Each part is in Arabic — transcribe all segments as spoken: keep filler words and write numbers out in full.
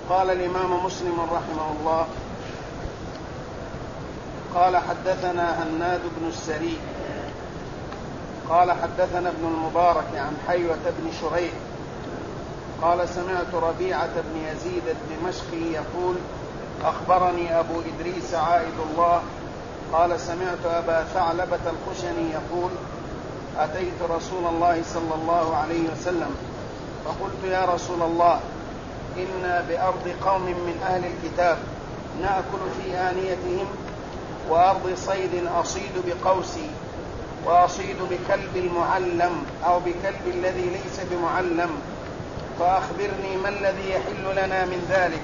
قال الإمام مسلم رحمه الله قال حدثنا هناد بن السري قال حدثنا ابن المبارك عن حيوة بن شريح قال سمعت ربيعة بن يزيد الدمشقي يقول أخبرني أبو إدريس عائد الله قال سمعت أبا ثعلبة الخشني يقول أتيت رسول الله صلى الله عليه وسلم فقلت يا رسول الله إنا بأرض قوم من أهل الكتاب نأكل في آنيتهم وأرض صيد أصيد بقوسي وأصيد بكلب المعلم أو بكلب الذي ليس بمعلم فأخبرني ما الذي يحل لنا من ذلك.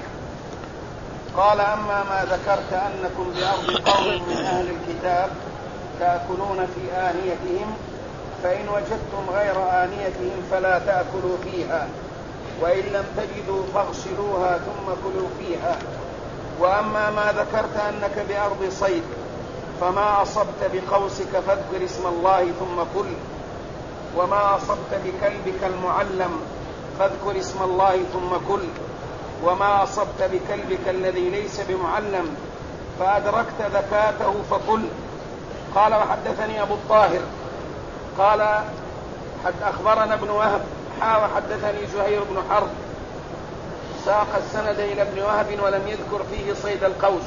قال أما ما ذكرت أنكم بأرض قوم من أهل الكتاب تأكلون في آنيتهم فإن وجدتم غير آنيتهم فلا تأكلوا فيها وإن لم تجدوا فاغسلوها ثم كلوا فيها. وأما ما ذكرت أنك بأرض صيد فما أصبت بقوسك فاذكر اسم الله ثم كل وما أصبت بكلبك المعلم فاذكر اسم الله ثم كل وما أصبت بكلبك الذي ليس بمعلم فأدركت ذكاته فكل. قال وحدثني أبو الطاهر قال حد أخبرنا ابن وهب حا وحدثني زهير بن حرب ساق السند إلى ابن وهب ولم يذكر فيه صيد القوس.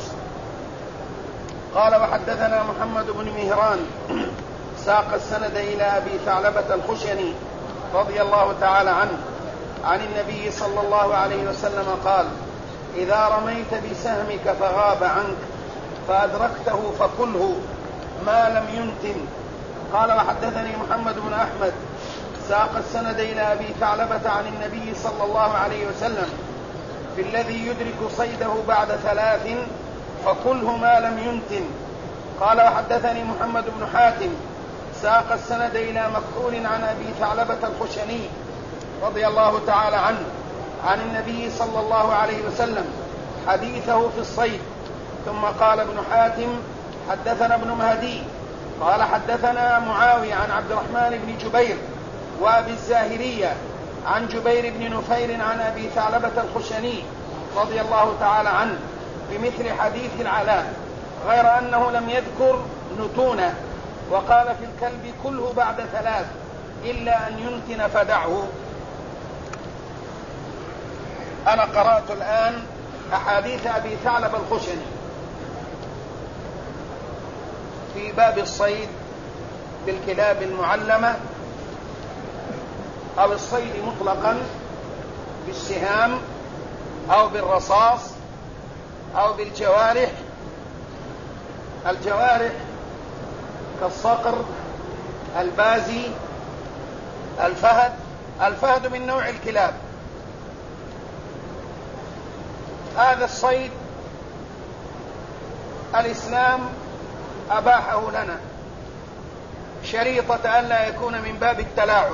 قال وحدثنا محمد بن مهران ساق السند إلى أبي ثعلبة الخشني رضي الله تعالى عنه عن النبي صلى الله عليه وسلم قال إذا رميت بسهمك فغاب عنك فأدركته فكله ما لم ينتن. قال وحدثني محمد بن أحمد ساق السند إلى أبي ثعلبة عن النبي صلى الله عليه وسلم في الذي يدرك صيده بعد ثلاث فكله ما لم ينتن. قال وحدثني محمد بن حاتم ساق السند إلى مكحول عن أبي ثعلبة الخشني رضي الله تعالى عنه عن النبي صلى الله عليه وسلم حديثه في الصيد. ثم قال ابن حاتم حدثنا ابن مهدي قال حدثنا معاوية عن عبد الرحمن بن جبير وأبي الزاهرية عن جبير بن نفير عن أبي ثعلبة الخشني رضي الله تعالى عنه بمثل حديث العلاء غير أنه لم يذكر نتونه وقال في الكلب كله بعد ثلاث إلا أن ينتن فدعه. أنا قرأت الآن أحاديث أبي ثعلبة الخشني في باب الصيد بالكلاب المعلمة أو الصيد مطلقا بالسهام أو بالرصاص أو بالجوارح. الجوارح كالصقر البازي الفهد. الفهد من نوع الكلاب. هذا الصيد الإسلام أباحه لنا شريطة أن لا يكون من باب التلاعب.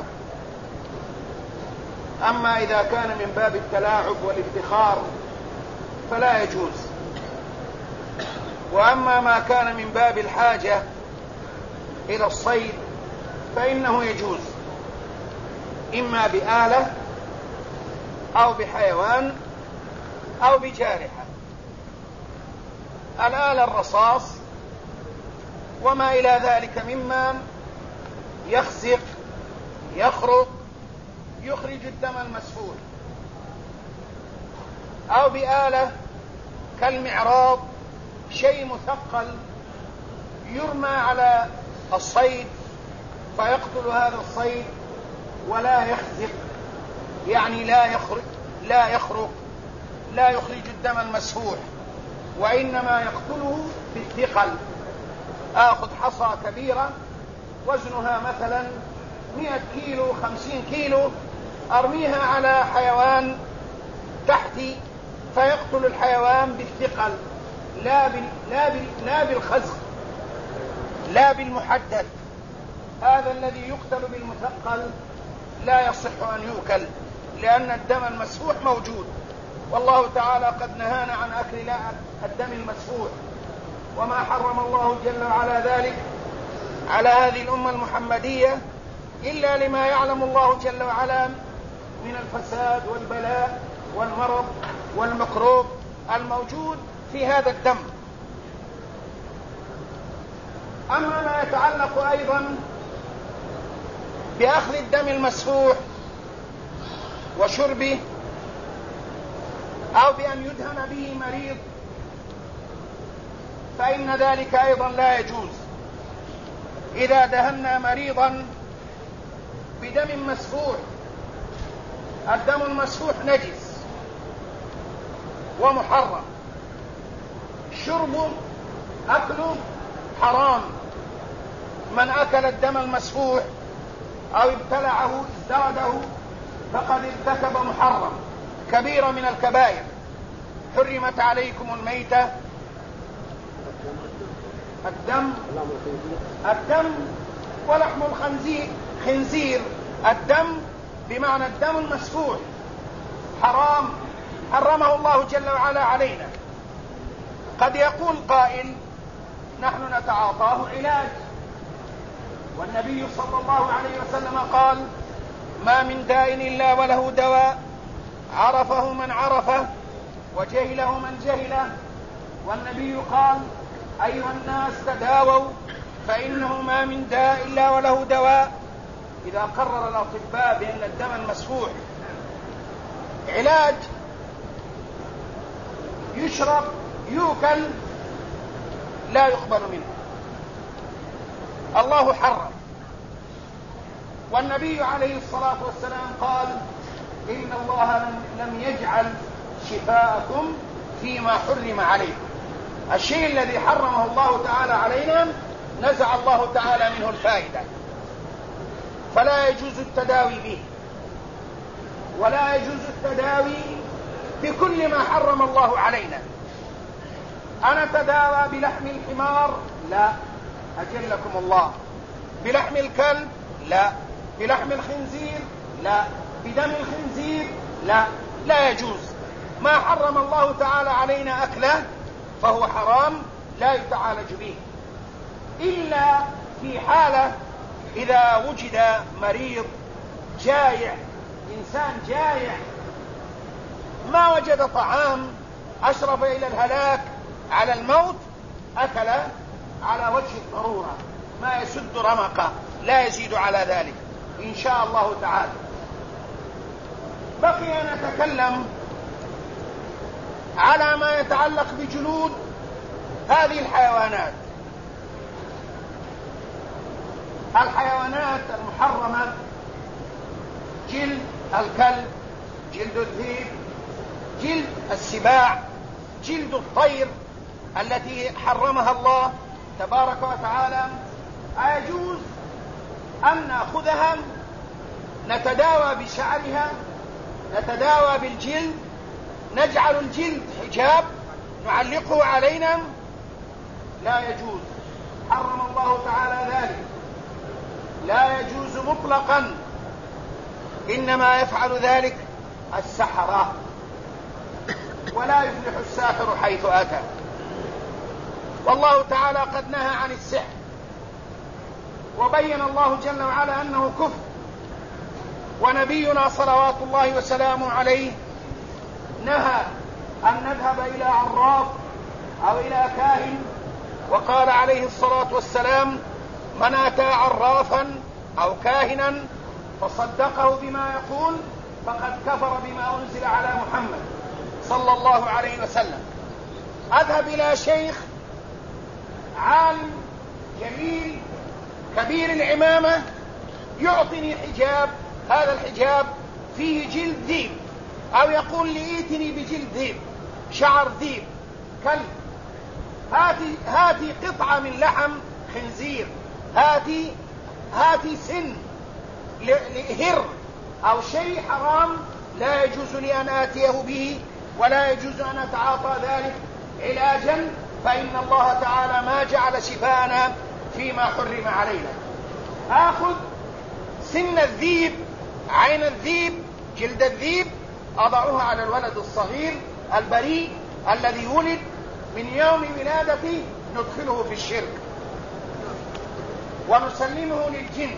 أما إذا كان من باب التلاعب والافتخار فلا يجوز. وأما ما كان من باب الحاجة إلى الصيد فإنه يجوز إما بآلة أو بحيوان أو بجارحة. الآلة الرصاص وما إلى ذلك مما يخزق يخرق يخرج الدم المسفوح، أو بآلة كالمعراض شيء مثقل يرمى على الصيد فيقتل هذا الصيد ولا يخزق، يعني لا يخرج لا يخرق لا يخرج الدم المسفوح، وإنما يقتله بالثقل. آخذ حصى كبيرة وزنها مثلا مئة كيلو خمسين كيلو أرميها على حيوان تحتي فيقتل الحيوان بالثقل لا, بال... لا, بال... لا بالخزق لا بالمحدد. هذا الذي يقتل بالمثقل لا يصح أن يؤكل لأن الدم المسفوح موجود، والله تعالى قد نهانا عن أكل لا الدم المسفوح، وما حرم الله جل وعلا ذلك على هذه الأمة المحمدية إلا لما يعلم الله جل وعلا من الفساد والبلاء والمرض والميكروب الموجود في هذا الدم. أما ما يتعلق أيضا بأخذ الدم المسفوح وشربه أو بأن يدهن به مريض فإن ذلك أيضا لا يجوز. إذا دهنا مريضا بدم مسفوح، الدم المسفوح نجس ومحرم، شربه أكله حرام. من أكل الدم المسفوح أو ابتلعه ازداده فقد ارتكب محرم كبيرة من الكبائر. حرمت عليكم الميتة، الدم الدم ولحم الخنزير خنزير الدم بمعنى الدم المسفوح حرام، حرمه الله جل وعلا علينا. قد يقول قائل نحن نتعاطاه علاج، والنبي صلى الله عليه وسلم قال ما من داء إلا وله دواء عرفه من عرفه وجهله من جهله. والنبي قال أيها الناس تداووا فإنه ما من داء إلا وله دواء. إذا قرر الأطباء بأن الدم المسفوح علاج يشرب يؤكل لا يقبل منه. الله حرم، والنبي عليه الصلاة والسلام قال إن الله لم يجعل شفاءكم فيما حرم عليكم. الشيء الذي حرمه الله تعالى علينا نزع الله تعالى منه الفائدة، فلا يجوز التداوي به، ولا يجوز التداوي بكل ما حرم الله علينا. أنا تداوى بلحم الحمار؟ لا، أجلكم الله. بلحم الكلب؟ لا. بلحم الخنزير؟ لا. بدم الخنزير؟ لا، لا يجوز. ما حرم الله تعالى علينا أكله فهو حرام لا يتعالج به، إلا في حالة إذا وجد مريض جائع، إنسان جائع ما وجد طعام أشرف إلى الهلاك على الموت، أكل على وجه الضرورة ما يسد رمقه لا يزيد على ذلك إن شاء الله تعالى. بقي أن نتكلم على ما يتعلق بجلود هذه الحيوانات. الحيوانات المحرمة جلد الكلب، جلد الذئب، جلد السباع، جلد الطير التي حرمها الله تبارك وتعالى. أيجوز أن نأخذها نتداوى بشعرها، نتداوى بالجلد، نجعل الجلد حجاب نعلقه علينا؟ لا يجوز، حرم الله تعالى ذلك، لا يجوز مطلقا. إنما يفعل ذلك السحرة، ولا يفلح الساحر حيث أتى. والله تعالى قد نهى عن السحر، وبين الله جل وعلا أنه كفر. ونبينا صلوات الله وسلامه عليه نهى أن نذهب إلى عراف أو إلى كاهن، وقال عليه الصلاة والسلام من أتى عرافا أو كاهنا فصدقه بما يقول فقد كفر بما أنزل على محمد صلى الله عليه وسلم. أذهب إلى شيخ عالم جميل كبير العمامة يعطني حجاب، هذا الحجاب فيه جلد ذيب، أو يقول لي ائتني بجلد ذيب، شعر ذيب، كلب، هاتي هاتي قطعة من لحم خنزير، هاتي هاتي سن لهر أو شيء حرام، لا يجوز لي أن آتيه به، ولا يجوز أن أتعاطى ذلك علاجا، فإن الله تعالى ما جعل شفاءنا فيما حرم علينا. آخذ سن الذيب، عين الذيب، جلد الذيب، أضعها على الولد الصغير البريء الذي ولد من يوم ولادته، ندخله في الشرك ونسلمه للجن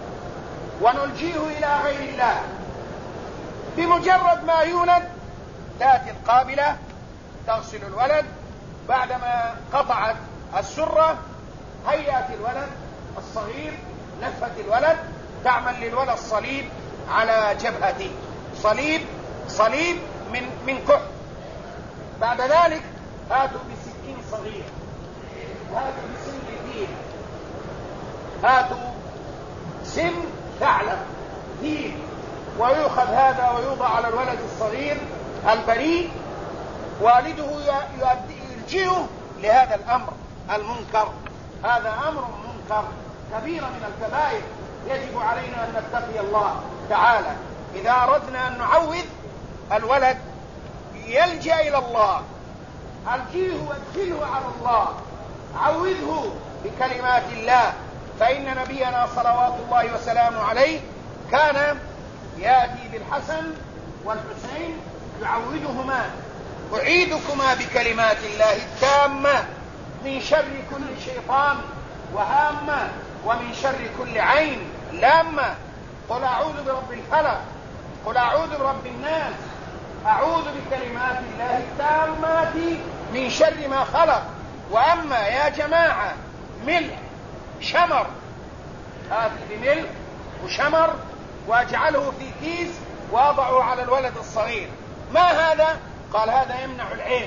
ونلجيه إلى غير الله. بمجرد ما يولد تأتي القابلة تغسل الولد، بعدما قطعت السرة هيأت الولد الصغير، لفت الولد، تعمل للولد صليب على جبهته، صليب صليب من من كحل. بعد ذلك هاتوا بسكين صغير، هاتوا بسن فيل، هاتوا سن ثعلب فيل، ويؤخذ هذا ويوضع على الولد الصغير البريء، والده يلجئه لهذا الأمر المنكر. هذا أمر منكر كبير من الكبائر، يجب علينا أن نتقي الله تعالى. إذا أردنا أن نعوذ الولد يلجأ إلى الله، ألجيه وادخله على الله، عوذه بكلمات الله، فإن نبينا صلوات الله وسلامه عليه كان يأتي بالحسن والحسين يعوذهما: أعيذكما بكلمات الله التامة من شر كل شيطان وهامة، ومن شر كل عين لامة. قل أعوذ برب الفلق، قل أعوذ برب الناس، أعوذ بكلمات الله التامات من شر ما خلق. وأما يا جماعة ملح شمر، هذا بملح وشمر وأجعله في كيس وأضعه على الولد الصغير، ما هذا؟ قال هذا يمنع العين،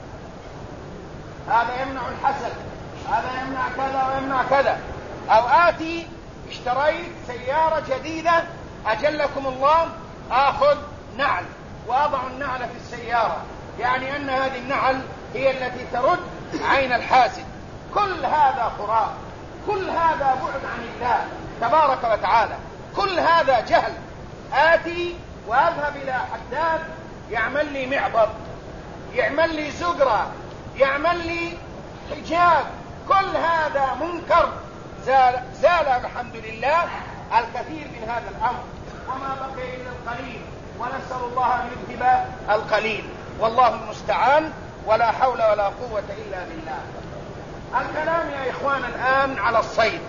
هذا يمنع الحسد، هذا يمنع كذا ويمنع كذا. أو آتي اشتريت سيارة جديدة أجلكم الله، آخذ نعل وأضع النعل في السيارة، يعني أن هذه النعل هي التي ترد عين الحاسد. كل هذا خرافة، كل هذا بعد عن الله تبارك وتعالى، كل هذا جهل. آتي وأذهب إلى حداد يعمل لي معبد، يعمل لي زجرة، يعمل لي حجاب، كل هذا منكر. زال, زال الحمد لله الكثير من هذا الأمر، وما بقي إلا القليل، ونسأل الله أن يذهب القليل، والله المستعان، ولا حول ولا قوة إلا بالله. الكلام يا إخوان الآن على الصيد،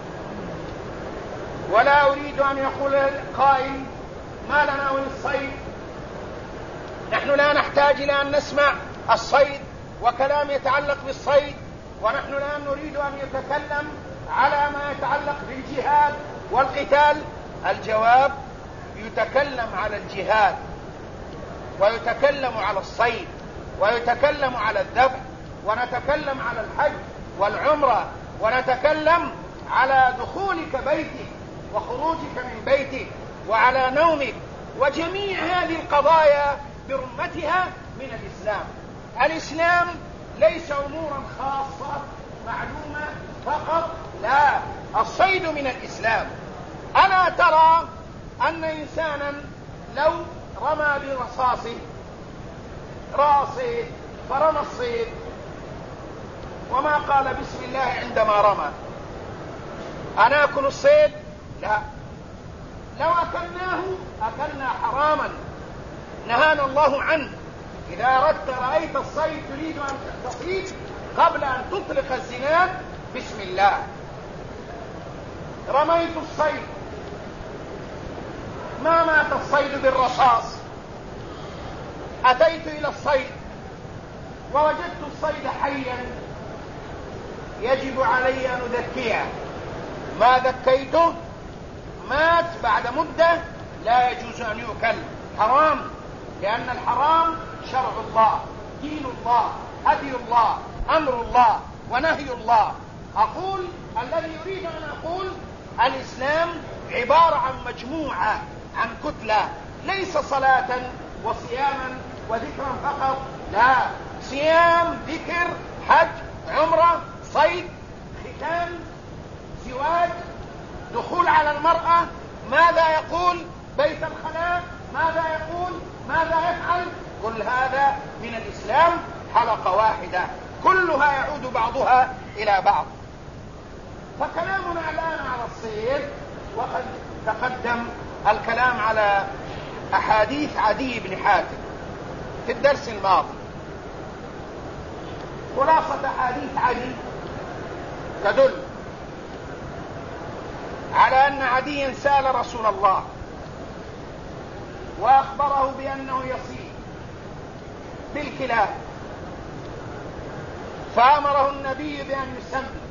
ولا أريد أن يقول قائل ما لنا وللصيد، نحن لا نحتاج إلى أن نسمع الصيد وكلام يتعلق بالصيد، ونحن لا نريد أن يتكلم على ما يتعلق بالجهاد والقتال. الجواب: يتكلم على الجهاد، ويتكلم على الصيد، ويتكلم على الذبح، ونتكلم على الحج والعمرة، ونتكلم على دخولك بيتك وخروجك من بيتك، وعلى نومك، وجميع هذه القضايا برمتها من الإسلام. الإسلام ليس أمورا خاصة معلومة فقط، لا، الصيد من الإسلام. ألا ترى أن إنسانا لو رمى برصاصه راصد فرمى الصيد وما قال بسم الله عندما رمى، أنا أكل الصيد؟ لا، لو أكلناه أكلنا حراما نهانا الله عنه. إذا أردت رأيت الصيد تريد أن تصيد قبل أن تطلق الزناد بسم الله. رميت الصيد، ما مات الصيد بالرصاص، أتيت إلى الصيد ووجدت الصيد حيا، يجب علي أن أذكيه. ما ذكيته مات بعد مدة، لا يجوز أن يؤكل، حرام، لأن الحرام شرع الله، دين الله، هدي الله، أمر الله ونهي الله. أقول الذي يريد أن أقول: الإسلام عبارة عن مجموعة، عن كتلة، ليس صلاة وصياما وذكرا فقط، لا، صيام، ذكر، حج، عمرة، صيد، ختان، زواج، دخول على المرأة، ماذا يقول بيت الخلاء، ماذا يقول، ماذا يفعل، كل هذا من الإسلام حلقة واحدة، كلها يعود بعضها إلى بعض. فكلامنا الآن على الصيد، وقد تقدم الكلام على أحاديث عدي بن حاتم في الدرس الماضي. خلاصة أحاديث عدي تدل على أن عديا سأل رسول الله وأخبره بأنه يصيد، بالكلاب، فأمره النبي بأن يسمي.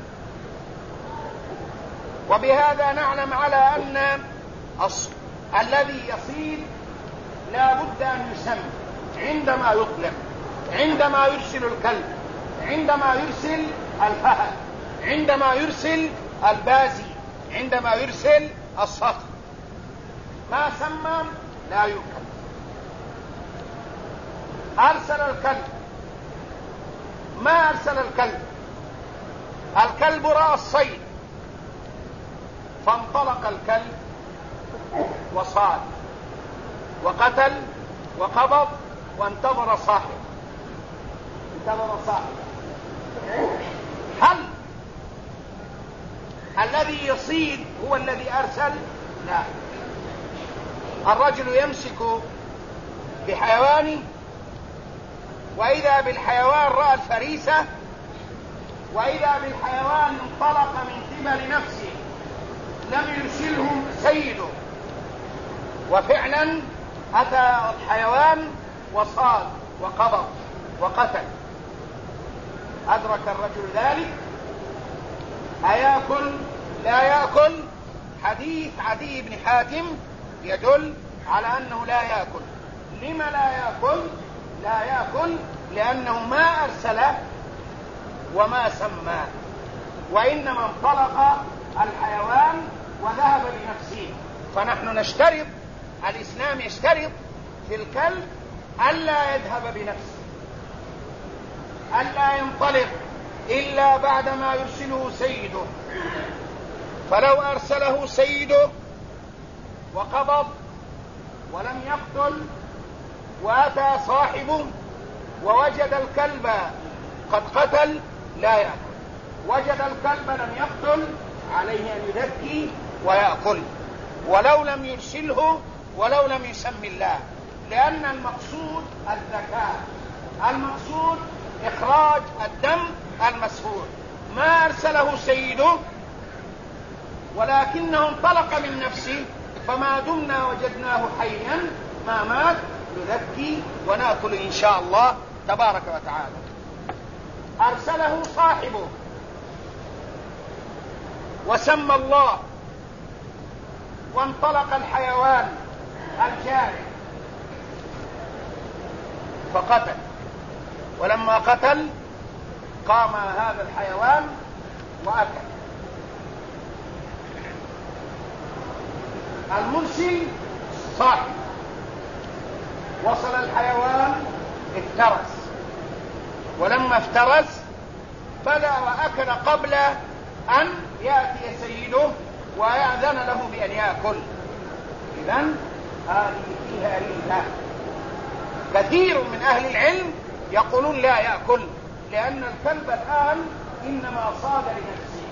وبهذا نعلم على أن الذي يصيد لا بد أن يسمي عندما يطلق، عندما يرسل الكلب، عندما يرسل الفهد، عندما يرسل البازي، عندما يرسل الصقر. ما سمى لا يؤكل. أرسل الكلب، ما أرسل الكلب، الكلب رأى الصيد فانطلق الكلب وصاد وقتل وقبض وانتظر صاحب، انتظر صاحب. هل الذي يصيد هو الذي أرسل؟ لا. الرجل يمسك بحيوانه وإذا بالحيوان رأى الفريسة، وإذا بالحيوان انطلق من قبل نفسه لم يرسله سيده، وفعلا أتى الحيوان وصاد وقبض وقتل. أدرك الرجل ذلك، أيأكل لا يأكل؟ حديث عدي بن حاتم يدل على أنه لا يأكل. لما لا يأكل؟ لا يأكل لأنه ما أرسل وما سمى، وإنما انطلق الحيوان وذهب بنفسه. فنحن نشترط، الإسلام يشترط في الكلب ألا يذهب بنفسه، ألا ينطلق إلا بعدما يرسله سيده. فلو أرسله سيده وقبض ولم يقتل وأتى صاحبه ووجد الكلب قد قتل لا يأكل، وجد الكلب لم يقتل عليه أن يذكي ويأكل ولو لم يرسله ولو لم يسمي الله، لأن المقصود الذكاء، المقصود إخراج الدم المسفور. ما أرسله سيده ولكنه انطلق من نفسه، فما دمنا وجدناه حيا ما مات نذكي ونأكل إن شاء الله تبارك وتعالى. أرسله صاحبه وسمى الله وانطلق الحيوان الجارح فقتل، ولما قتل قام هذا الحيوان وأكل. المرسل صاحب، وصل الحيوان افترس، ولما افترس فلا وأكل قبل أن يأتي سيده ويأذن له بأن يأكل. إذن هذه فيها ريبة. كثير من أهل العلم يقولون لا يأكل، لأن الكلب الآن إنما صاد لنفسه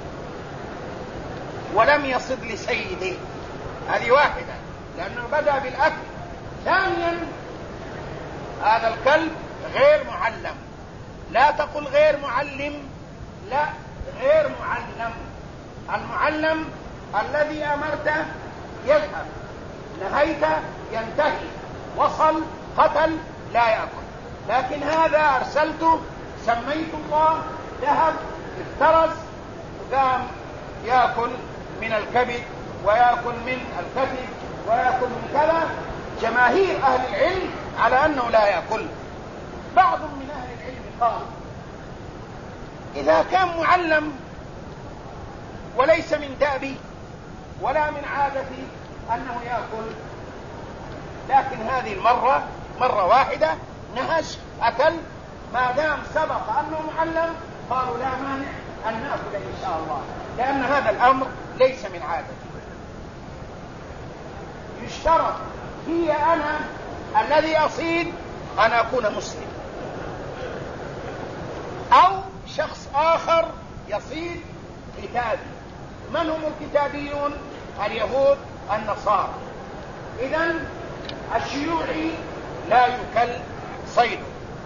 ولم يصد لسيده. هذه واحدة، لأنه بدأ بالأكل. ثانيا هذا الكلب غير معلم، لا تقل غير معلم، لا، غير معلم. المعلم الذي أمرته يذهب، نهيته ينتهي، وصل قتل لا يأكل. لكن هذا أرسلته، سميت الله، ذهب افترس، قام يأكل من الكبد ويأكل من الكتف ويأكل من كذا. جماهير أهل العلم على أنه لا يأكل. بعض من أهل العلم قال إذا كان معلم وليس من دأبي ولا من عادتي أنه يأكل، لكن هذه المرة مرة واحدة نهش أكل، ما دام سبق أنه معلم قالوا لا مانع أن نأكل إن شاء الله، لأن هذا الأمر ليس من عادتي. يشترط هي أنا الذي أصيد أن أكون مسلم، أو شخص آخر يصيد كتابي. من هم الكتابيون؟ اليهود النصارى. إذن الشيوعي لا يؤكل صيده،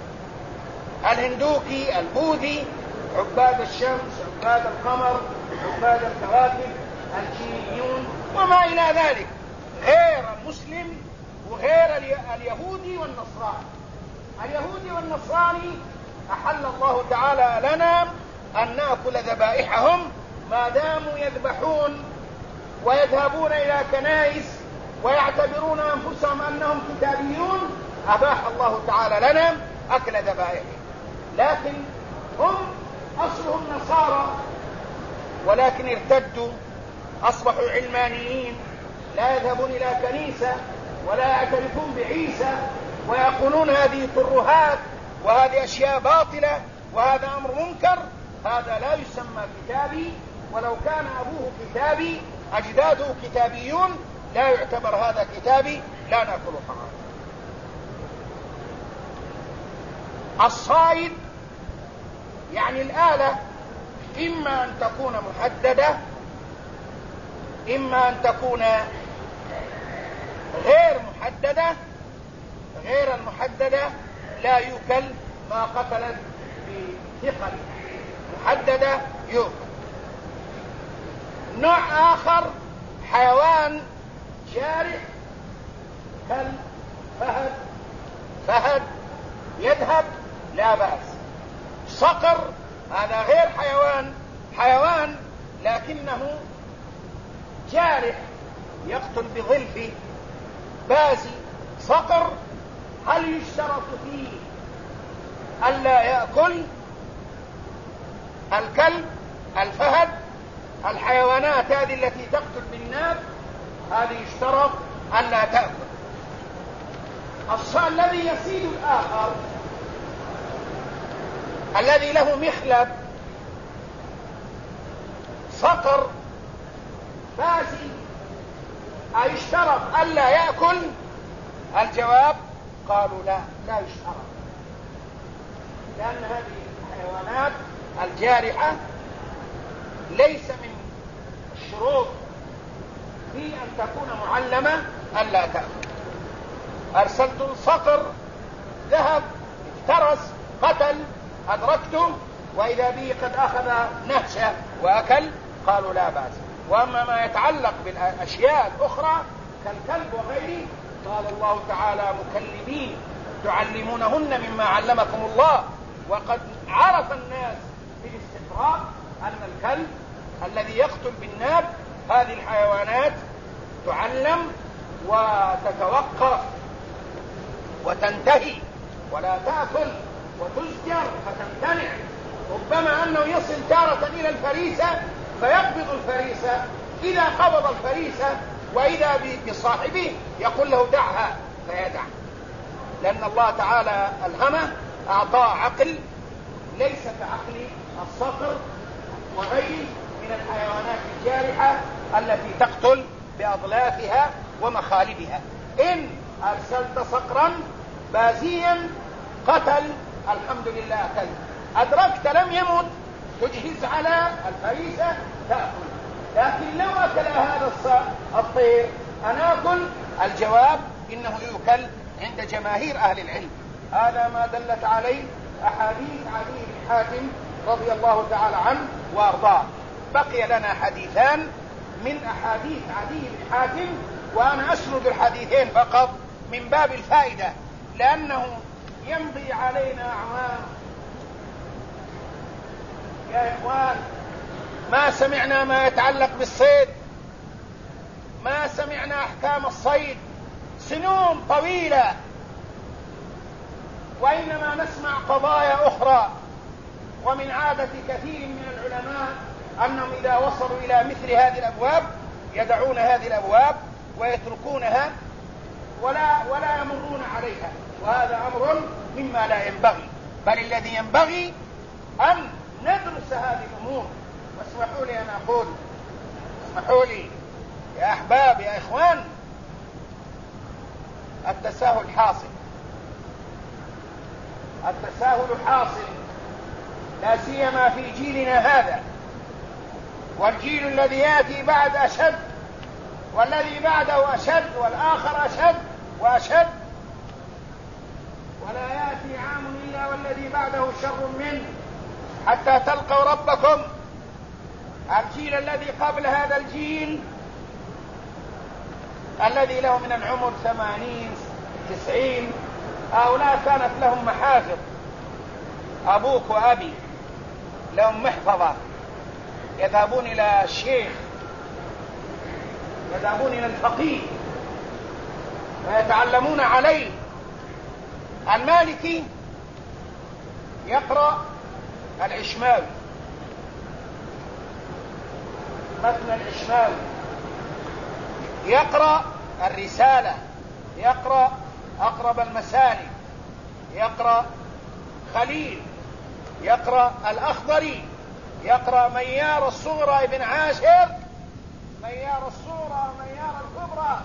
الهندوكي البوذي، عباد الشمس، عباد القمر، عباد الكواكب، الجينيون وما إلى ذلك، غير المسلم وغير اليهودي والنصراني. اليهودي والنصراني أحل الله تعالى لنا أن نأكل ذبائحهم ما داموا يذبحون ويذهبون إلى كنائس ويعتبرون أنفسهم أنهم كتابيون. أباح الله تعالى لنا أكل ذبائحهم، لكن هم أصلهم نصارى ولكن ارتدوا، أصبحوا علمانيين، لا يذهبون إلى كنيسة ولا يعترفون بعيسى، ويقولون هذه ترهات وهذه أشياء باطلة وهذا أمر منكر. هذا لا يسمى كتابي، ولو كان أبوه كتابي أجداده كتابيون لا يعتبر هذا كتابي، لا نأكل طعام. الصائد يعني الآلة إما أن تكون محددة إما أن تكون غير محددة. غير المحددة لا يؤكل ما قتلت بثقل، محددة يؤكل. نوع آخر حيوان جارح كالفهد، فهد يذهب لا بأس. صقر هذا غير حيوان، حيوان لكنه جارح يقتل بظلف بازي. صقر هل يشترط فيه ألا يأكل؟ الكلب، الفهد، الحيوانات هذه التي تقتل بالناب هذه يشترط ألا تأكل. الصقر الذي يصيد الآخر الذي له مخلب، صقر بازي، أيشترط ألا يأكل؟ الجواب قالوا لا، لا يشترط، لأن هذه الحيوانات الجارحة ليس من الشروط في أن تكون معلمة ألا تأكل. أرسلت الصقر، ذهب افترس قتل، أدركته وإذا به قد أخذ نهشة وأكل، قالوا لا بأس. وأما ما يتعلق بالأشياء الأخرى كالكلب وغيره قال الله تعالى مكلبين تعلمونهن مما علمكم الله. وقد عرف الناس بالاستقراء أن الكلب الذي يقتل بالناب هذه الحيوانات تعلم وتتوقف وتنتهي ولا تأكل وتزجر فتمتنع. ربما أنه يصل تارة إلى الفريسة فيقبض الفريسة، إذا قبض الفريسة وإذا بصاحبه يقول له دعها فيدع، لأن الله تعالى ألهمه أعطاه عقل ليس كعقل الصقر وغيره من الحيوانات الجارحة التي تقتل بأضلافها ومخالبها. إن أرسلت صقرا بازيا قتل الحمد لله أكل، أدركت لم يمت تجهز على الفريسة تأكل. لكن لو أكل هذا الطير أنا أكل؟ الجواب إنه يؤكل عند جماهير أهل العلم. هذا ما دلت عليه أحاديث عدي بن حاتم رضي الله تعالى عنه وأرضاه. بقي لنا حديثان من أحاديث عدي بن حاتم، وأنا أسرد الحديثين فقط من باب الفائدة، لأنه يمضي علينا أعوام يا إخوان ما سمعنا ما يتعلق بالصيد، ما سمعنا أحكام الصيد سنون طويلة، وإنما نسمع قضايا أخرى. ومن عادة كثير من العلماء أنهم إذا وصلوا إلى مثل هذه الأبواب يدعون هذه الأبواب ويتركونها ولا, ولا يمرون عليها، وهذا أمر مما لا ينبغي، بل الذي ينبغي أن ندرس هذه الأمور. واسمحوا لي أن أقول، اسمحوا لي يا أحباب يا إخوان، التساهل حاصل، التساهل حاصل لا سيما في جيلنا هذا، والجيل الذي يأتي بعد أشد، والذي بعده أشد، والآخر أشد وأشد، ولا يأتي عام إلا والذي بعده شر منه حتى تلقوا ربكم. الجيل الذي قبل هذا الجيل الذي له من العمر ثمانين تسعين هؤلاء كانت لهم محافظ، أبوك وأبي لهم محفظة، يذهبون إلى الشيخ، يذهبون إلى الفقيه ويتعلمون عليه. المالكي يقرأ العشماوي، متن العشماوي، يقرأ الرسالة، يقرأ أقرب المسالك، يقرأ خليل، يقرأ الأخضري، يقرأ ميار الصغرى ابن عاشر، ميار الصغرى ميار الكبرى،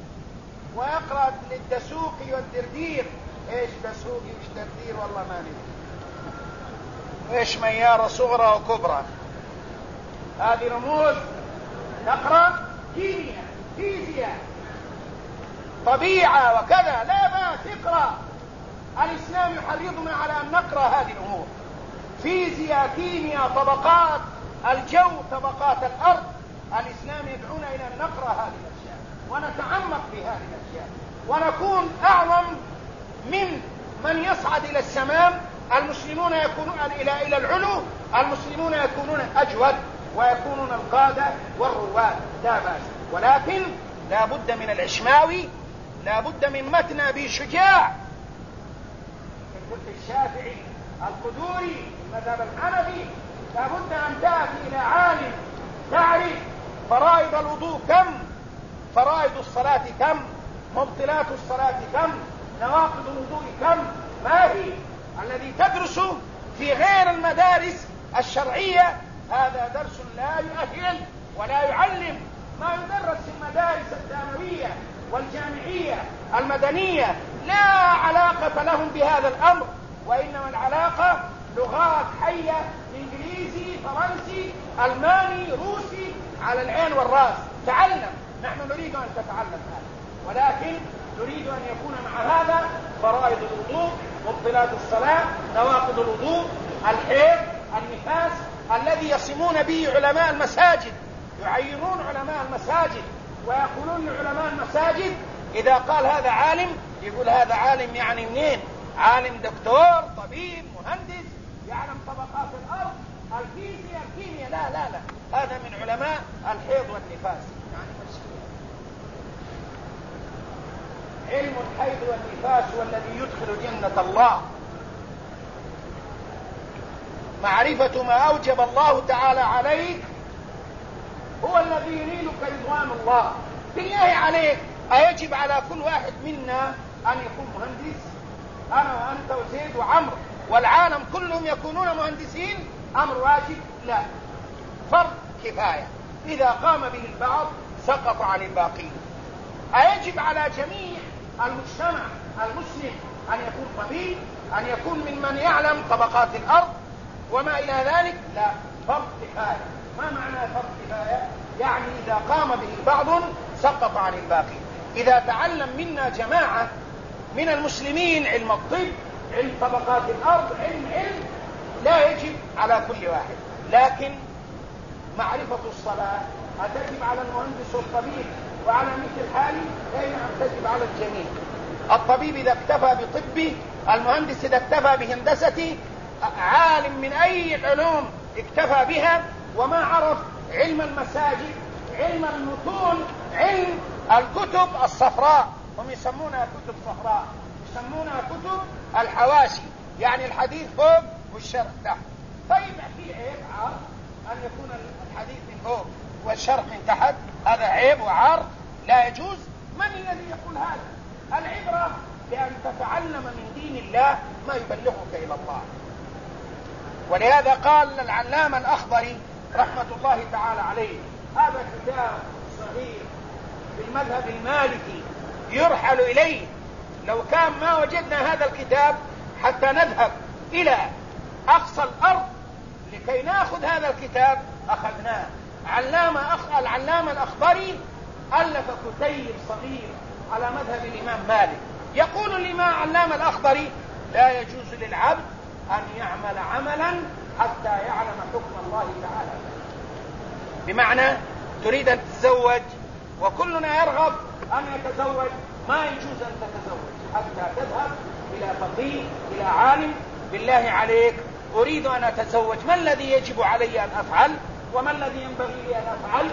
ويقرأ للدسوقي والدردير. ايش دسوقي وايش دردير والله ما ندري، ايش ميار صغرى وكبرى، هذه رموز. نقرأ كيمياء، فيزياء، طبيعة وكذا، لا باس اقرأ. الإسلام يحرضنا على أن نقرأ هذه الأمور، فيزياء، كيمياء، طبقات الجو، طبقات الأرض. الإسلام يدعونا إلى أن نقرأ هذه الأشياء ونتعمق في هذه الأشياء ونكون أعظم من من يصعد إلى السماء. المسلمون يكونون إلى إلى العلو، المسلمون يكونون أجود ويكونون القادة والرواد، لا بأس. ولكن لا بد من العشماوي، لا بد من متن أبي شجاع كالفقه الشافعي، القدوري، المذهب الحنفي. لا بد أن تأتي إلى عالم تعرف فرائض الوضوء كم، فرائض الصلاة كم، مبطلات الصلاة كم، نواقض الوضوء كم، ما هي. الذي تدرس في غير المدارس الشرعية هذا درس لا يؤهل ولا يعلم. ما يدرس في المدارس الثانوية والجامعية المدنية لا علاقة لهم بهذا الأمر، وإنما العلاقة لغات حية، إنجليزي، فرنسي، ألماني، روسي، على العين والرأس. تعلم، نحن نريد أن تتعلم هذا، ولكن نريد أن يكون مع هذا فرائض الوضوء، مبطلات الصلاة، نواقض الوضوء، الحيض، النفاس، الذي يصمون به علماء المساجد. يعينون علماء المساجد ويقولون لعلماء المساجد إذا قال هذا عالم، يقول هذا عالم يعني منين؟ عالم دكتور، طبيب، مهندس، يعلم طبقات الأرض، الفيزياء، الكيمياء. لا لا لا، هذا من علماء الحيض والنفاس. يعني مسكين. علم الحيض والنفاس هو الذي يدخل جنة الله. معرفة ما أوجب الله تعالى عليك هو الذي ينيلك رضوان الله. بالله عليك، أيجب على كل واحد منا أن يكون مهندس؟ أنا وأنت وزيد وعمر والعالم كلهم يكونون مهندسين؟ أمر واجب؟ لا، فرض كفاية، إذا قام به البعض سقط عن الباقين. أيجب على جميع المجتمع المسلم أن يكون طبيب، أن يكون ممن يعلم طبقات الأرض وما إلى ذلك؟ لا، فرض كفاية. ما معنى فرض كفاية؟ يعني إذا قام به بعض سقط عن الباقي. إذا تعلم منا جماعة من المسلمين علم الطب، علم طبقات الأرض، علم علم لا يجب على كل واحد. لكن معرفة الصلاة أتجب على المهندس والطبيب وعلى مثل حالي؟ أين تجب على الجميع. الطبيب إذا اكتفى بطبه، المهندس إذا اكتفى بهندسته، عالم من أي العلوم اكتفى بها وما عرف علم المساجد، علم المتون، علم الكتب الصفراء، هم يسمونها كتب صفراء، يسمونها كتب الحواشي، يعني الحديث فوق والشرح تحت. طيب في عيب عار أن يكون الحديث من فوق والشرح من تحت؟ هذا عيب وعار لا يجوز. من الذي يقول هذا؟ العبرة بأن تتعلم من دين الله ما يبلغك إلى الله. ولهذا قال العلامة الأخضري رحمة الله تعالى عليه: هذا كتاب صغير بالمذهب المالكي يرحل إليه. لو كان ما وجدنا هذا الكتاب حتى نذهب إلى أقصى الأرض لكي نأخذ هذا الكتاب أخذناه. علامة أخ... العلامة الأخضري ألف كتيب صغير على مذهب الإمام مالك. يقول الإمام علامة الأخضري: لا يجوز للعبد أن يعمل عملا حتى يعلم حكم الله تعالى. بمعنى تريد أن تتزوج وكلنا يرغب أن يتزوج، ما يجوز أن تتزوج حتى تذهب إلى فقيه إلى عالم: بالله عليك أريد أن أتزوج، ما الذي يجب علي أن أفعل وما الذي ينبغي لي أن أفعل؟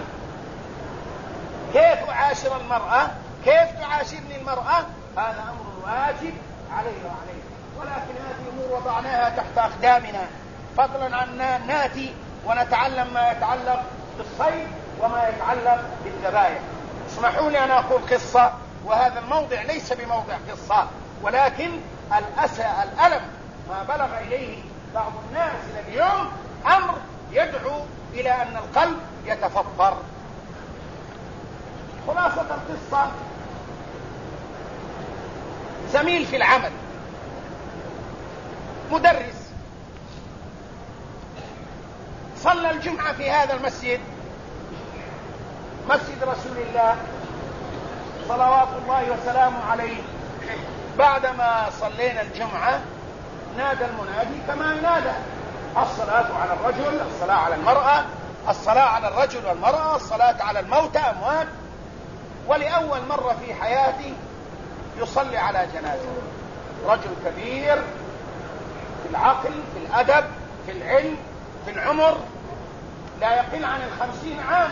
كيف أعاشر المرأة؟ كيف تعاشرني المرأة؟ هذا أمر واجب علي وعليك، ولكن هذه أمور وضعناها تحت أقدامنا، فضلا عن ناتي ونتعلم ما يتعلق بالصيد وما يتعلق بالذبائح. اسمحوا لي أن أقول قصة، وهذا الموضع ليس بموضع قصة، ولكن الأسى الألم ما بلغ إليه بعض الناس اليوم أمر يدعو إلى أن القلب يتفطر. خلاصة القصة: زميل في العمل مدرس صلى الجمعة في هذا المسجد، مسجد رسول الله صلوات الله وسلامه عليه. بعدما صلينا الجمعة نادى المنادي كما ينادى: الصلاة على الرجل، الصلاة على المرأة، الصلاة على الرجل والمرأة، الصلاة على الموتى أموات. ولأول مرة في حياتي يصلي على جنازة رجل كبير في العقل، في الأدب، في العلم، في العمر، لا يقل عن الخمسين عام.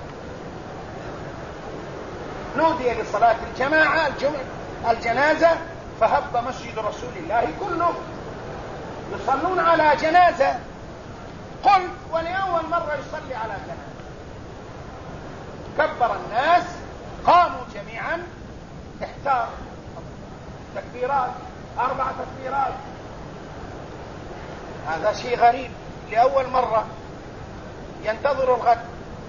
نودي لصلاة الجماعة الجمع الجنازة، فهب مسجد رسول الله كله يصلون على جنازة. قلت: ولأول مرة يصلي على جنازة. كبر الناس، قاموا جميعا، احتار تكبيرات، أربع تكبيرات. هذا شيء غريب، لأول مرة. ينتظر الغد،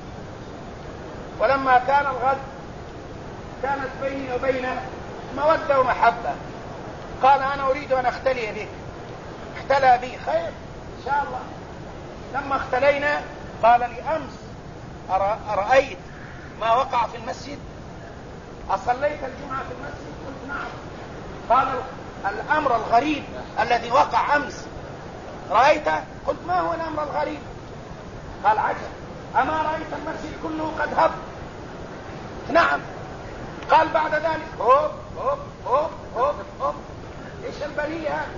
ولما كان الغد كانت بيني وبينه مودة ومحبة. قال: أنا أريد أن أختلي بك. اختلى بي، خير إن شاء الله. لما اختلينا قال لي: أمس أرأيت ما وقع في المسجد؟ أصليت الجمعة في المسجد؟ قلت: نعم. قال: الأمر الغريب الذي وقع أمس رأيته؟ قلت: ما هو الأمر الغريب؟ قال: عجب، أما رأيت المسجد كله قد هب؟ نعم. قال بعد ذلك: هوب هوب هوب هوب هوب. ايش البلية هذه؟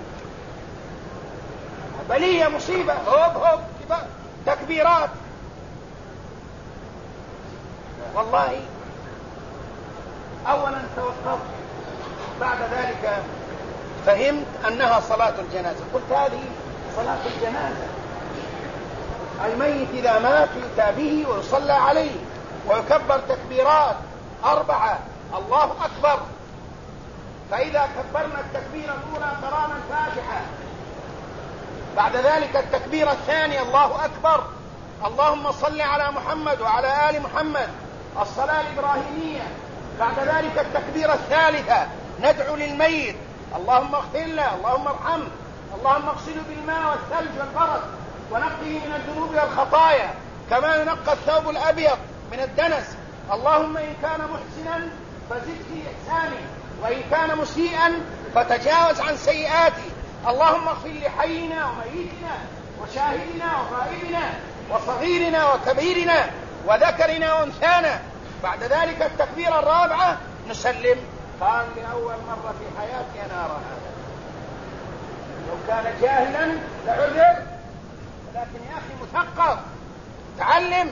بلية، مصيبة، هوب هوب تكبيرات. والله اولا توقفت، بعد ذلك فهمت انها صلاة الجنازة. قلت: هذه صلاة الجنازة، الميت اذا مات يؤتى به ويصلى عليه ويكبر تكبيرات أربعة: الله أكبر. فإذا كبرنا التكبيرة الأولى قرانا الفاتحة، بعد ذلك التكبيرة الثانية: الله أكبر، اللهم صل على محمد وعلى آل محمد، الصلاة الإبراهيمية. بعد ذلك التكبيرة الثالثة: ندعو للميت: اللهم اغفر له، اللهم ارحمه، اللهم اغسله بالماء والثلج والبرد ونقيه من الذنوب والخطايا كما ينقى الثوب الأبيض من الدنس. اللهم إن كان محسنا فزد في إحسانه، وإن كان مسيئا فتجاوز عن سيئاته. اللهم اغفر لحينا وميتنا وشاهدنا وغائبنا وصغيرنا وكبيرنا وذكرنا وانثانا. بعد ذلك التكبيرة الرابعة نسلم. قال: لأول مرة في حياتي أنا أرى هذا. لو كان جاهلا لعذر، لكن يا أخي مثقف، تعلم،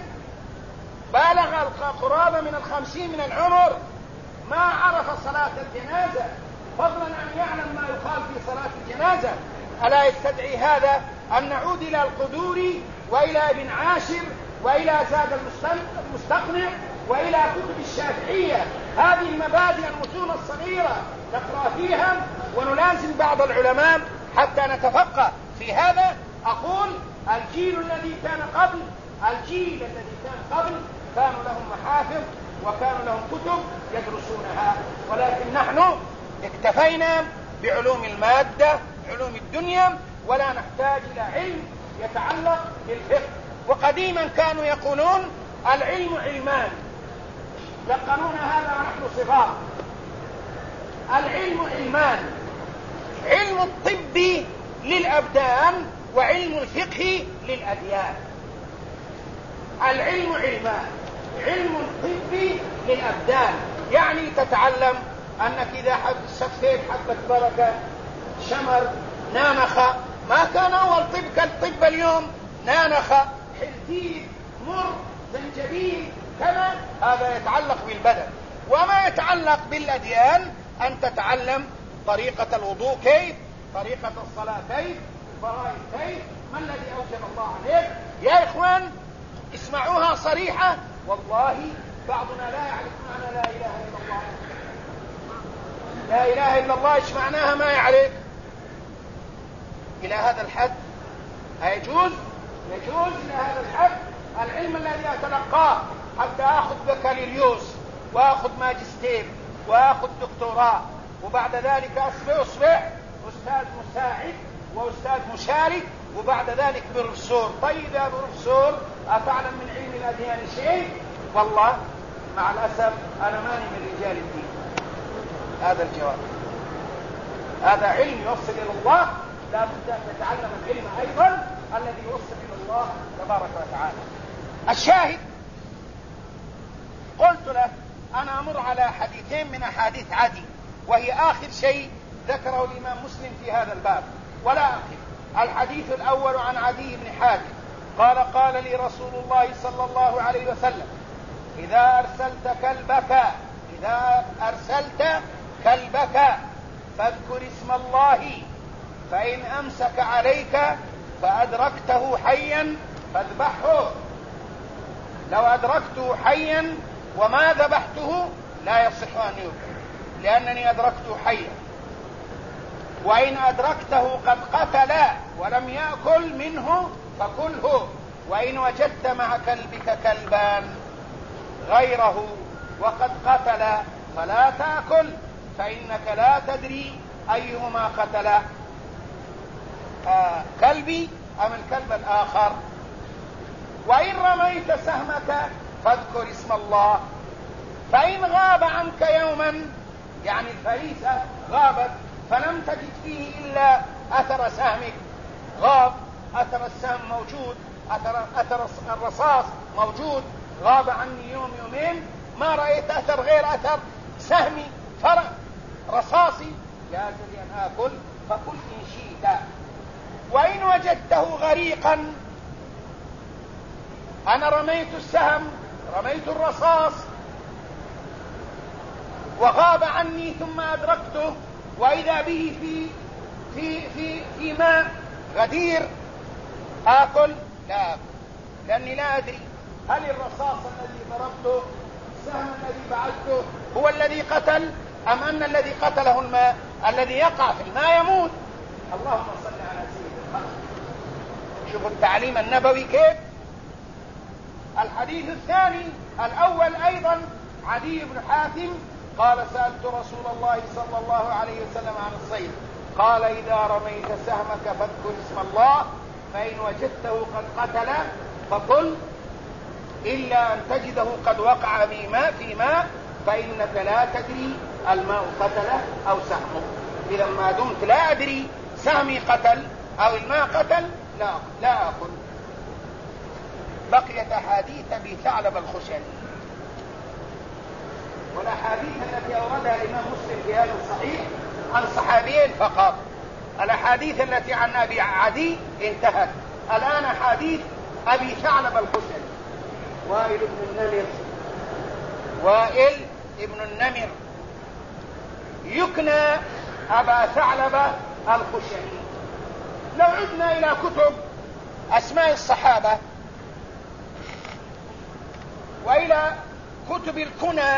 بالغ قرابة من الخمسين من العمر، ما عرف صلاة الجنازة، فضلا أن يعلم ما يقال في صلاة الجنازة. ألا يستدعي هذا أن نعود إلى القدور وإلى ابن عاشر وإلى زاد المستقنع وإلى كتب الشافعية؟ هذه المبادئ المتون الصغيرة نقرأ فيها ونلازم بعض العلماء حتى نتفقه في هذا. أقول: الجيل الذي كان قبل الجيل الذي كان قبل كانوا لهم محافظ وكانوا لهم كتب يدرسونها، ولكن نحن اكتفينا بعلوم المادة، علوم الدنيا، ولا نحتاج إلى علم يتعلق بالفقه. وقديما كانوا يقولون: العلم علمان، لقنون هذا ونحن صغار. العلم علمان: علم الطب للأبدان وعلم الفقه للأديان. العلم علمان: علم الطب للأبدان، يعني تتعلم أنك إذا سفيت حبة بركة شمر، نانخة، ما كان أول طب كالطب اليوم، نانخة، حلتين، مر، زنجبيل، كما هذا يتعلق بالبدن. وما يتعلق بالأديان أن تتعلم طريقة الوضوء كيف، طريقة الصلاة كيف، الفرائض كيف، ما الذي أوجب الله عليك. يا إخوان اسمعوها صريحة، والله بعضنا لا يعرف معنى لا إله إلا الله. لا إله إلا الله إيش معناها ما يعرف إلى هذا الحد. أيجوز؟ يجوز إلى هذا الحد. العلم الذي أتلقاه حتى أخذ بكالوريوس وأخذ ماجستير وأخذ دكتوراه، وبعد ذلك أصبح أصبح أستاذ مساعد وأستاذ مشارك، وبعد ذلك بروفيسور. طيب يا بروفيسور أتعلم من علم الأديان شيء؟ والله مع الأسف أنا ماني من رجال الدين. هذا الجواب. هذا علم يوصل إلى الله، لا بد أن تتعلم العلم أيضا الذي يوصل إلى الله تبارك وتعالى. الشاهد قلت له أنا أمر على حديثين من أحاديث عدي، وهي آخر شيء ذكره الإمام مسلم في هذا الباب، ولا أقف. الحديث الأول عن عدي بن حاتم قال قال لي رسول الله صلى الله عليه وسلم إذا أرسلت كلبك إذا أرسلت كلبك فاذكر اسم الله، فإن أمسك عليك فأدركته حيا فاذبحه. لو أدركته حيا وما ذبحته لا يصح أن يذبح، لأنني أدركته حيا. وإن أدركته قد قتل ولم يأكل منه فكله. وإن وجدت مع كلبك كلبان غيره وقد قتل فلا تأكل، فإنك لا تدري أيهما قتل، آه كلبي أم الكلب الآخر. وإن رميت سهمك فاذكر اسم الله، فإن غاب عنك يوما، يعني الفريسة غابت فلم تجد فيه إلا أثر سهمك، غاب أثر السهم موجود، أثر, أثر الرصاص موجود، غاب عني يوم يومين ما رأيت أثر غير أثر سهمي فرع رصاصي، جاز لي أن آكل فكل إن شئت. وإن وجدته غريقا، أنا رميت السهم رميت الرصاص وغاب عني ثم أدركته وإذا به في في في في ماء غدير، آكل؟ لا آكل، لأني لا أدري هل الرصاص الذي ضربته السهم الذي بعثته هو الذي قتل أم أن الذي قتله الماء. الذي يقع في الماء يموت. اللهم صل على سيدنا محمد. شوفوا التعليم النبوي كيف. الحديث الثاني الأول أيضا عدي بن حاتم قال سألت رسول الله صلى الله عليه وسلم عن الصيد، قال إذا رميت سهمك فاذكر اسم الله، فإن وجدته قد قتل فقل، إلا أن تجده قد وقع في ماء في ماء فإنك لا تدري الماء قتله أو سهمه. إذا ما دمت لا أدري سهمي قتل أو الماء قتل لا لا أكل. بقيت أحاديث أبي ثعلب الخشني، والأحاديث التي أوردها الإمام مسلم في هذا الصحيح عن صحابيين فقط. الأحاديث التي عن أبي عدي انتهت. الآن حديث أبي ثعلب الخشني. وائل بن النمر وائل ابن النمر يكنى أبا ثعلب الخشني. لو عدنا إلى كتب أسماء الصحابة وإلى كتب الكنى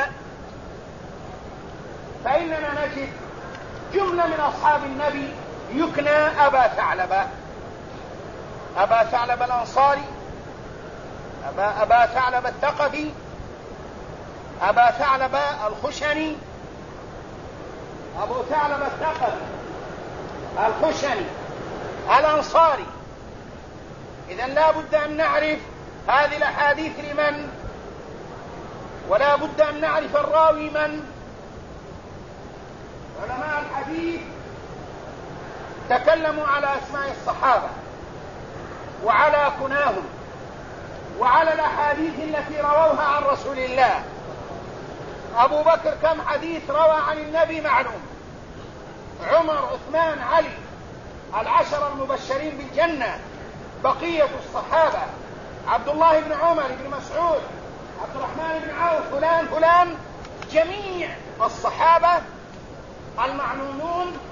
فإننا نجد جملة من أصحاب النبي يكنى أبا ثعلب. أبا ثعلب الأنصاري، أبا, أبا ثعلب الثقفي، أبا ثعلب الخشني، أبو ثعلب الثقفي الخشني الأنصاري. إذن لا بد أن نعرف هذه الأحاديث لمن، ولا بد أن نعرف الراوي من. علماء الحديث تكلموا على أسماء الصحابة وعلى كناهم وعلى الأحاديث التي رووها عن رسول الله. أبو بكر كم حديث روى عن النبي معلوم، عمر عثمان علي، العشر المبشرين بالجنة، بقية الصحابة، عبد الله بن عمر بن مسعود، عبد الرحمن بن عوف، فلان فلان، جميع الصحابة المعلومون،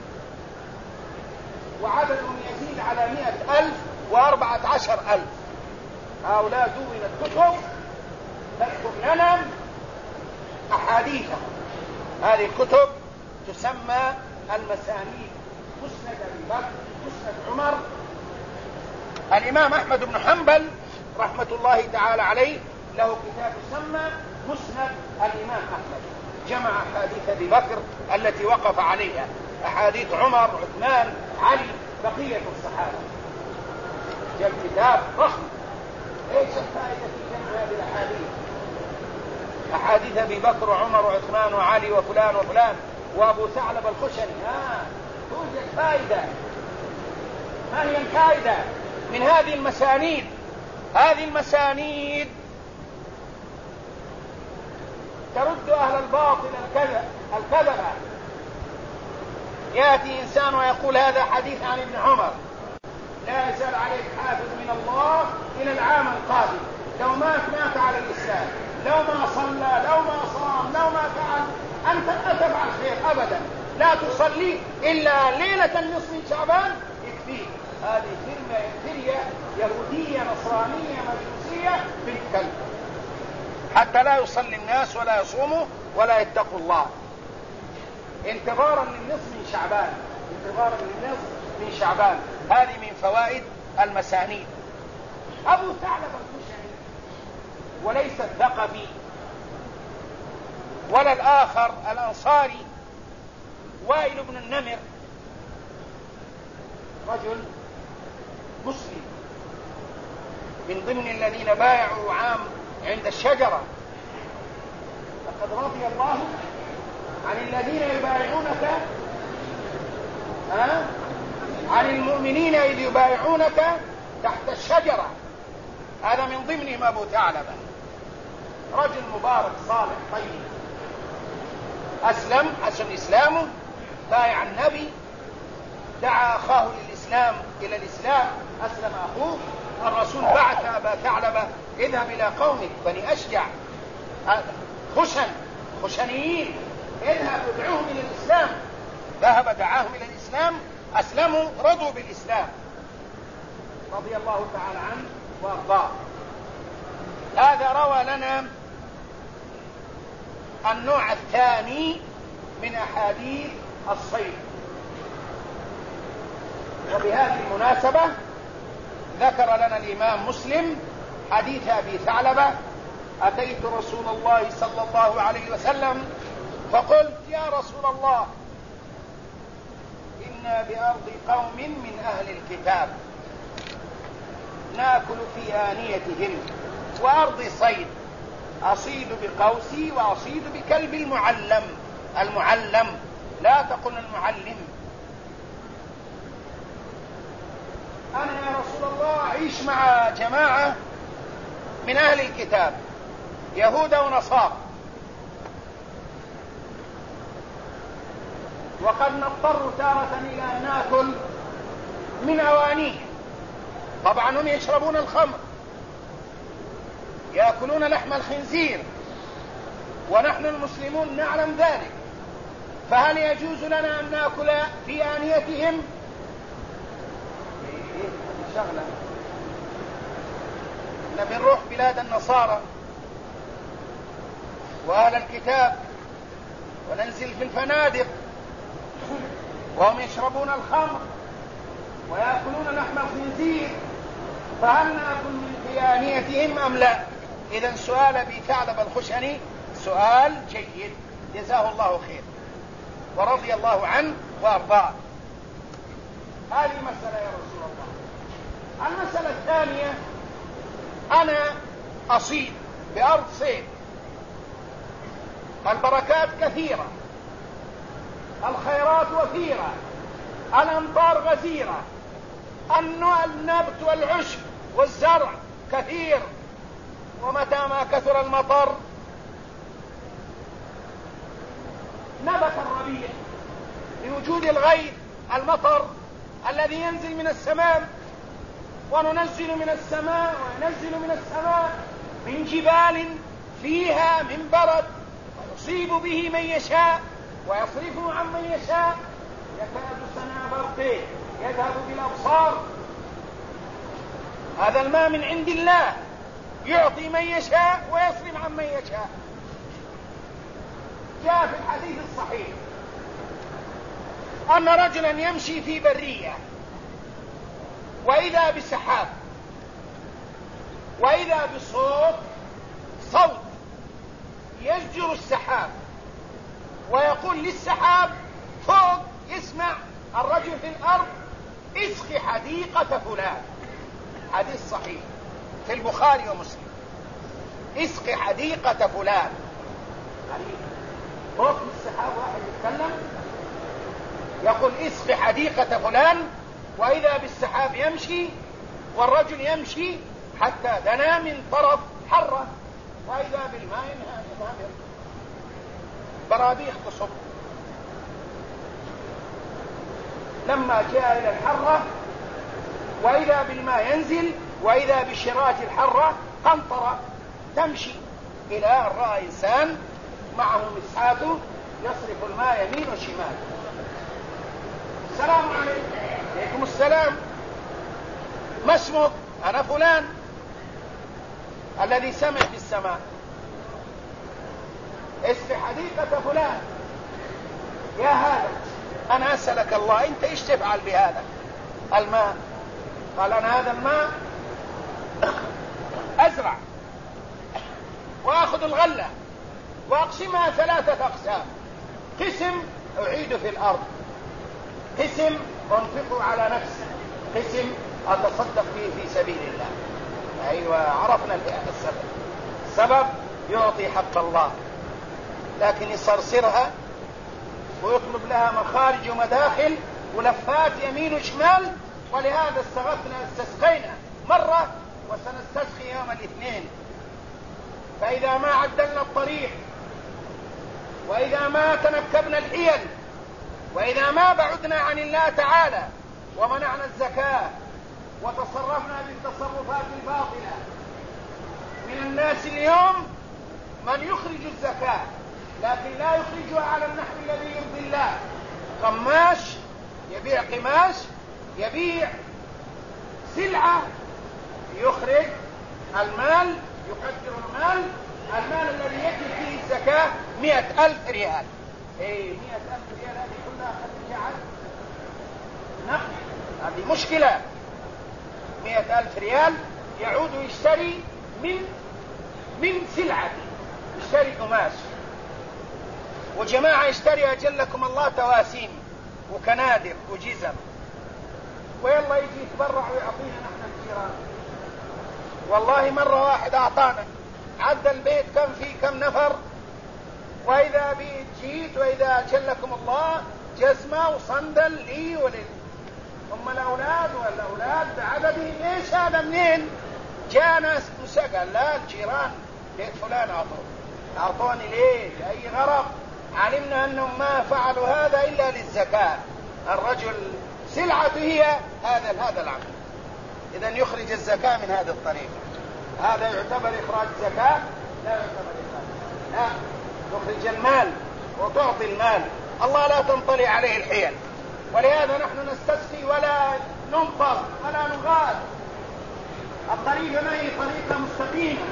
وعددهم يزيد على مئة ألف وأربعة عشر ألف. هؤلاء دونت كتب تذكر لنا أحاديثهم. هذه الكتب تسمى المسانيد: مسند أبي بكر، مسند عمر. الإمام أحمد بن حنبل رحمة الله تعالى عليه له كتاب يسمى مسند الإمام أحمد، جمع أحاديث أبي بكر التي وقف عليها، أحاديث عمر، عثمان، علي، بقية الصحابة. جاء الكتاب ضخم. ايش الفائدة في جمع هذه الأحاديث؟ أحاديث أبي بكر وعمر وعثمان وعلي وفلان وفلان وأبو ثعلب الخشني. ها توجد فائدة. ما هي الفائدة من هذه المسانيد؟ هذه المسانيد ترد أهل الباطل الكذبة. يأتي إنسان ويقول هذا حديث عن ابن عمر، لا يزال عليك حافظ من الله إلى العام القادم، لو مات مات على الإسلام، لو ما صلى، لو ما صام، لو ما فعل، أنت لا تفعل خير أبدا، لا تصلي إلا ليلة النصف من شعبان يكفيك. هذه فرية يهودية نصرانية مجوسية بالكلب، حتى لا يصلي الناس ولا يصوموا ولا يتقوا الله، انتظارا للنصف من شعبان، انتظارا للنصف من شعبان. هذه من فوائد المسانيد. أبو ثعلب الخشني وليس الثقفي ولا الآخر الأنصاري وائل بن النمر، رجل مسلم من ضمن الذين بايعوا عام عند الشجرة. لقد رضي الله عن الذين يبايعونك ها عن المؤمنين إذ يبايعونك تحت الشجرة. هذا من ضمنهم أبو ثعلبة، رجل مبارك صالح طيب، أسلم، حسن إسلامه، بايع النبي، دعا أخاه للإسلام إلى الإسلام، أسلم أخوه. الرسول بعث أبا ثعلبة: اذهب إلى قومك بني أشجع، خشن خشنيين، اذهب ادعوهم إلى الإسلام. ذهب دعاهم إلى الإسلام، أسلموا، رضوا بالإسلام، رضي الله تعالى عنه وأرضاه. هذا روى لنا النوع الثاني من أحاديث الصيد. وبهذه المناسبة ذكر لنا الإمام مسلم حديث أبي ثعلبة: أتيت رسول الله صلى الله عليه وسلم فقلت: يا رسول الله، إنا بأرض قوم من أهل الكتاب نأكل في آنيتهم وأرض صيد، أصيد بقوسي وأصيد بكلب المعلم. المعلم، لا تقل المعلم. أنا يا رسول الله أعيش مع جماعة من أهل الكتاب، يهود ونصارى، وقد نضطر تارة إلى أن نأكل من أوانيه. طبعا هم يشربون الخمر، يأكلون لحم الخنزير، ونحن المسلمون نعلم ذلك، فهل يجوز لنا أن نأكل في آنيتهم؟ شغلة إحنا بنروح بلاد النصارى وأهل الكتاب وننزل في الفنادق وهم يشربون الخمر ويأكلون لحم الخنزير، فهل نأكل من في آنيتهم أم لا؟ إذن سؤال أبي ثعلبة الخشني سؤال جيد، جزاه الله خير ورضي الله عنه وأرضاه. هذه مسألة يا رسول الله. المسألة الثانية: أنا أصيد بأرض صيد، البركات كثيرة، الخيرات وفيرة، الأمطار غزيرة، النبت والعشب والزرع كثير، ومتى ما كثر المطر نبت الربيع بوجود الغيث المطر الذي ينزل من السماء، وننزل من السماء وننزل من السماء من جبال فيها من برد، ويصيب به من يشاء ويصرفه عن من يشاء، يكاد سنا برقه يذهب بالأبصار. هذا الماء من عند الله يعطي من يشاء ويصرف عن من يشاء. جاء في الحديث الصحيح أن رجلا يمشي في برية وإذا بسحاب، وإذا بصوت صوت يزجر السحاب ويقول للسحاب فوق، يسمع الرجل في الأرض اسقي حديقة فلان. حديث صحيح في البخاري ومسلم. اسقي حديقة فلان. فوق من السحاب واحد يتكلم يقول اسقي حديقة فلان، وإذا بالسحاب يمشي والرجل يمشي حتى دنا من طرف حرة، وإذا بالماء ينهمر برابيح تصب. لما جاء إلى الحرة وإذا بالماء ينزل، وإذا بشراج الحرة قنطرة تمشي، إلى أن رأى إنسان معه مسحاته يصرف الماء يمين وشمال. السلام عليكم. عليكم السلام. ما اسمك؟ أنا فلان الذي سمع في السماء. اسقي حديقة فلان. يا هذا أنا أسألك الله أنت إيش تفعل بهذا الماء؟ قال أنا هذا الماء أزرع وأخذ الغلة وأقسمها ثلاثة أقسام، قسم أعيد في الأرض، قسم أنفقه على نفسي، قسم أتصدق به في سبيل الله. أيوة عرفنا السبب. السبب يعطي حق الله، لكن يصرصرها ويطلب لها مخارج ومداخل ولفات يمين وشمال. ولهذا استغفنا استسقينا مرة وسنستسقي يوم الاثنين. فإذا ما عدلنا الطريق، وإذا ما تنكبنا الحيل، وإذا ما بعدنا عن الله تعالى ومنعنا الزكاة وتصرفنا بالتصرفات الباطلة. من الناس اليوم من يخرج الزكاة لكن لا يخرجها على النحو الذي يرضي الله. قماش يبيع قماش، يبيع سلعة، يخرج المال، يقدر المال، المال الذي يجب فيه الزكاة مئة ألف ريال. ايه مئة ألف ريال هذه كلها خرجها عن نقد، هذه مشكلة. مئة ألف ريال يعود يشتري من من سلعة، يشتري قماش، وجماعة يشتري أجلكم الله تواسيم وكنادر وجزم، ويلا يجي يتبرع ويعطينا نحن الجيران. والله مرة واحد أعطانا عد البيت كم فيه كم نفر، وإذا بيت جيت وإذا أجلكم الله جزمة وصندل لي ولل هم الأولاد والأولاد بعددهم. إيش هذا منين جاء ناس مسقى؟ لا الجيران بيت فلان أعطوه. أعطوني ليه؟ لأي غرض؟ علمنا أنهم ما فعلوا هذا إلا للزكاة. الرجل سلعته هي هذا هذا العمل، إذن يخرج الزكاة من هذا الطريق. هذا يعتبر إخراج زكاة؟ لا يعتبر إخراج. لا، تخرج المال وتعطي المال. الله لا تنطلي عليه الحيل. ولهذا نحن نستسقي ولا ننطر ولا نغاد. الطريقة ما هي طريقة مستقيمة،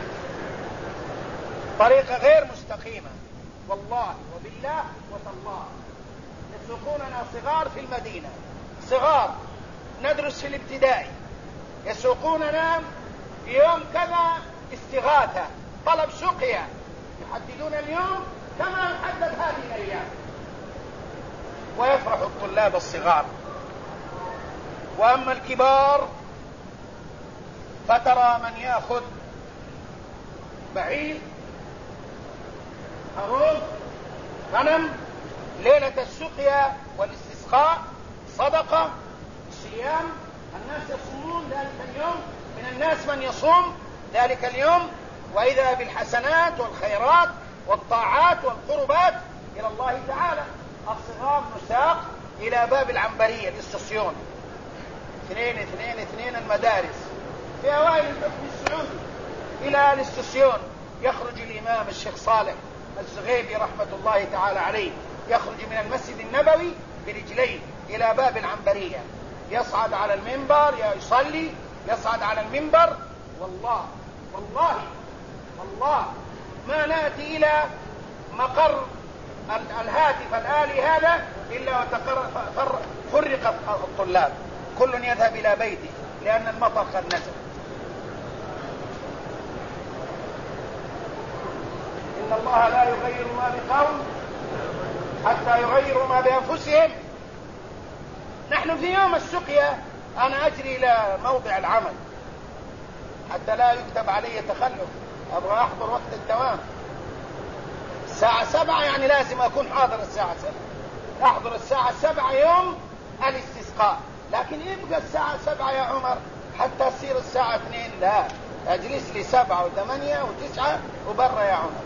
طريقة غير مستقيمة. والله وبالله وتالله يسوقوننا صغار في المدينة، صغار ندرس في الابتدائي، يسوقوننا يوم كذا استغاثة طلب سقيا، يحددون اليوم كما يحدد هذه الأيام، ويفرح الطلاب الصغار. وأما الكبار فترى من يأخذ بعير، خروف، غنم ليلة السقيا والاستسقاء صدقة، صيام. الناس يصومون ذلك اليوم، من الناس من يصوم ذلك اليوم، وإذا بالحسنات والخيرات والطاعات والقربات إلى الله تعالى. الصغار نساق إلى باب العنبرية الاستسيون، اثنين اثنين اثنين المدارس في أوائل الحكم السعودي، إلى الاستسيون يخرج الإمام الشيخ صالح الزغيبي رحمة الله تعالى عليه، يخرج من المسجد النبوي برجليه إلى باب العنبرية، يصعد على المنبر يصلي، يصعد على المنبر. والله والله والله ما نأتي إلى مقر الهاتف الآلي هذا إلا وفرق الطلاب، كل يذهب إلى بيته لأن المطر قد نزل. إن الله لا يغير ما بقوم حتى يغيروا ما بأنفسهم. نحن في يوم السقيا أنا أجري إلى موضع العمل حتى لا يكتب علي تخلف، أبغى أحضر وقت الدوام الساعة سبعة، يعني لازم أكون حاضر الساعة سبعة، أحضر الساعة سبعة يوم الاستسقاء. لكن يبقى الساعة سبعة يا عمر حتى تصير الساعة اثنين، لا، أجلس لي سبعة وثمانية وتسعة وبرا يا عمر،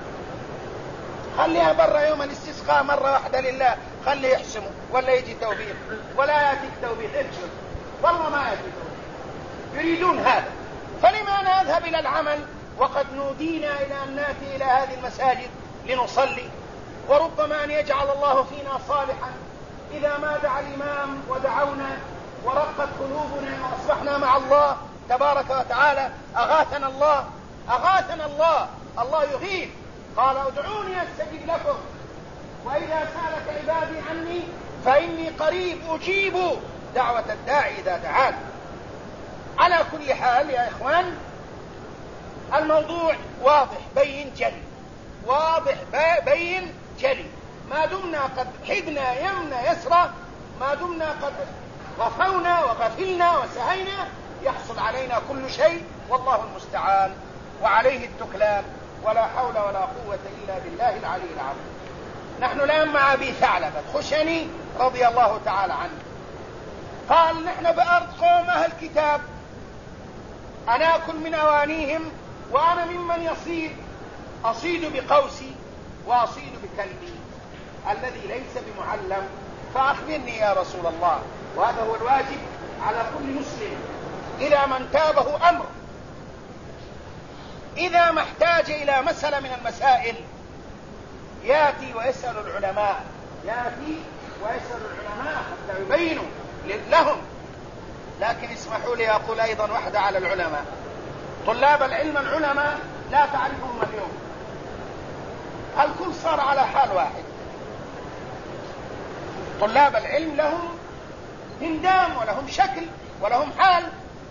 خليها برا يوم الاستسقاء مرة واحدة لله، خلي يحسموا ولا يجي توبيخ ولا يأتيك توبيخ، ابشر والله ما يأتي توبيخ، يريدون هذا. فلما أنا أذهب إلى العمل وقد نودينا إلى أن نأتي إلى هذه المساجد لنصلي، وربما أن يجعل الله فينا صالحا إذا ما دعا الإمام ودعونا ورقت قلوبنا وأصبحنا مع الله تبارك وتعالى، أغاثنا الله أغاثنا الله الله يغيث، قال ادعوني أستجب لكم وإذا سألك عبادي عني فإني قريب أجيب دعوة الداعي إذا دعان. على كل حال يا إخوان الموضوع واضح بين جلي، واضح بين جلي، ما دمنا قد حدنا يمنى يسرى، ما دمنا قد غفونا وغفلنا وسهينا يحصل علينا كل شيء، والله المستعان وعليه التكلان، ولا حول ولا قوة إلا بالله العلي العظيم. نحن الآن مع أبي ثعلبة الخشني رضي الله تعالى عنه، قال نحن بأرض قوم أهل الكتاب، أنا أكل من أوانيهم وأنا ممن يصيد، أصيد بقوسي وأصيد بكلبي الذي ليس بمعلم، فأخبرني يا رسول الله. وهذا هو الواجب على كل مسلم إذا ما انتابه أمر، إذا ما احتاج إلى مسألة من المسائل يأتي ويسأل العلماء، يأتي ويسأل العلماء حتى يبينوا لهم. لكن اسمحوا لي أقول أيضا واحدة على العلماء، طلاب العلم العلماء لا تعرفهم اليوم، الكل صار على حال واحد. طلاب العلم لهم هندام ولهم شكل ولهم حال،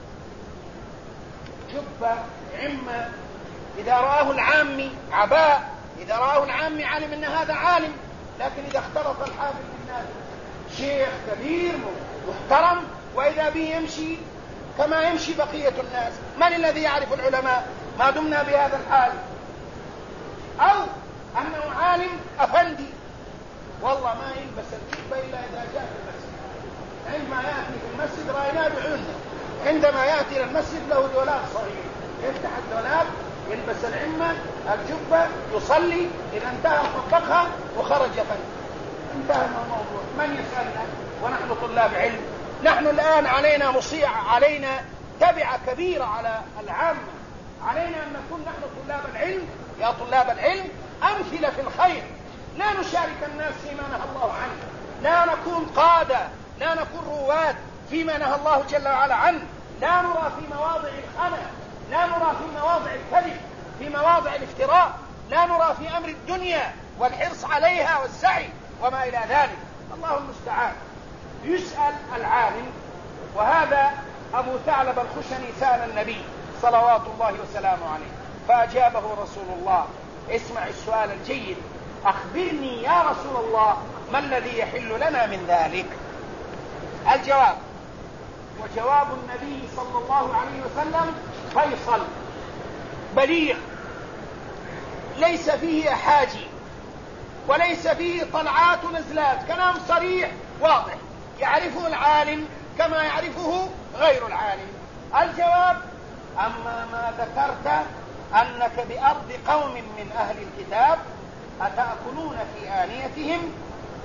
جبة عمة، إذا رآه العامي عباء، إذا رآه العامي علم أن هذا عالم. لكن إذا اختلط الحافل بالناس شيخ كبير محترم وإذا به يمشي كما يمشي بقية الناس، من الذي يعرف العلماء ما دمنا بهذا الحال؟ أو أنه عالم أفندي والله ما يلبس الجبة إلا إذا جاء في المسجد، عندما يأتي في المسجد رأيناه بعيوننا، عندما يأتي إلى المسجد له دولاب صغير، يفتح الدولاب يلبس العمة الجبة يصلي، إذا انتهى طبقها وخرج فن، انتهى الموضوع، من يسألنا ونحن طلاب علم؟ نحن الآن علينا مصيع، علينا تبعة كبيرة على العامة، علينا أن نكون نحن طلاب العلم يا طلاب العلم أمثلة في الخير، لا نشارك الناس فيما نهى الله عنه، لا نكون قادة، لا نكون رواد فيما نهى الله جل وعلا عنه، لا نرى في مواضع الخنا، لا نرى في مواضع الكذب، في مواضع الافتراء، لا نرى في أمر الدنيا والحرص عليها والسعي وما إلى ذلك. الله المستعان. يسأل العالم، وهذا أبو ثعلبة الخشني سأل النبي صلوات الله وسلامه عليه فأجابه رسول الله. اسمع السؤال الجيد، أخبرني يا رسول الله ما الذي يحل لنا من ذلك؟ الجواب، وجواب النبي صلى الله عليه وسلم فيصل بليغ، ليس فيه أحاجي وليس فيه طلعات ونزلات، كلام صريح واضح يعرفه العالم كما يعرفه غير العالم. الجواب، أما ما ذكرت أنك بأرض قوم من أهل الكتاب أتأكلون في آنيتهم